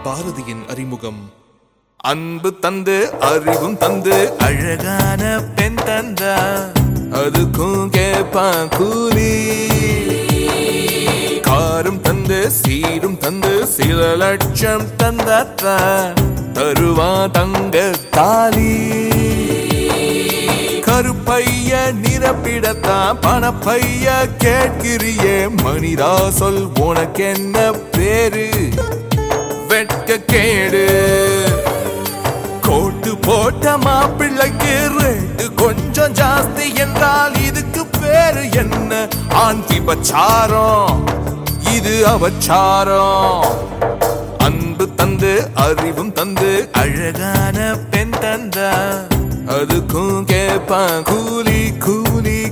பாரதியின் அறிமுகம். அன்பு தந்து அறிவும் தந்து அழகான பெண் தந்தா அதுக்கும் கேப்பான் கூலி. காரும் தந்து சீரும் தந்து சில லட்சம் தந்தாத்தா தருவா தங்க தாலி. கருப்பைய நிரப்பிடத்தான் பணப்பைய கேட்கிறியே மனிதா சொல் உனக்கு என்ன பேரு? வெட்க கேடு. கோட்டு போட்ட மாப்பிள்ளைக்கு ரேட்டு கொஞ்சம் ஜாஸ்தி என்றால் இதுக்கு பேரு என்ன? ஆண் விபச்சாரம், இது அவச்சாரம். அன்பு தந்து அறிவும் தந்து அழகான பெண் தந்தா அதுக்கும் கேப்பான் கூலி கூலி.